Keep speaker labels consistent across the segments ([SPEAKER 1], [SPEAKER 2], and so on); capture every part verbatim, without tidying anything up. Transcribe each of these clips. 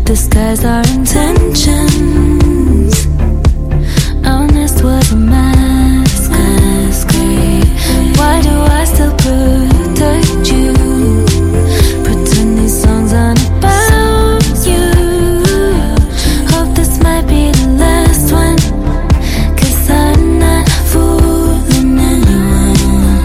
[SPEAKER 1] disguise our intentions. Honest was a mask. Why do I still protect you? Pretend these songs aren't about you. Hope this might be the last one, 'cause I'm not fooling anyone.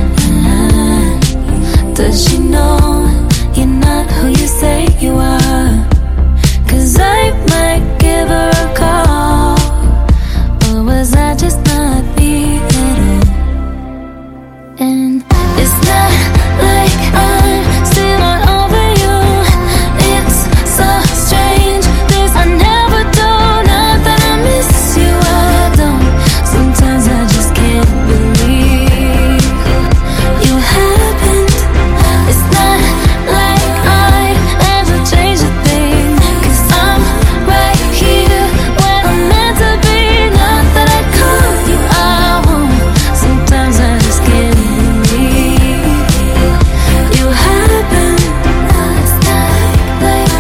[SPEAKER 1] Does she know you're not who you say you are? 'Cause I might give her a call. Or was I just not me at all? And it's not like I'm still not over you. It's so strange, this I never do. Not that I miss you, I don't. Sometimes I just can't believe you happened. It's not like I ever changed a thing, 'cause I'm right here where I'm meant to be. Not that I call you, I won't. Sometimes I just can't believe you happened. It's not like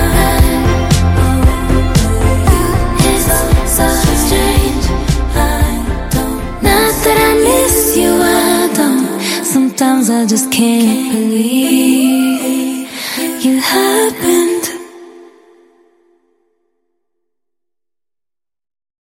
[SPEAKER 1] it's so strange, I don't. Not that I miss you, I don't. Sometimes I just can't believe you happened.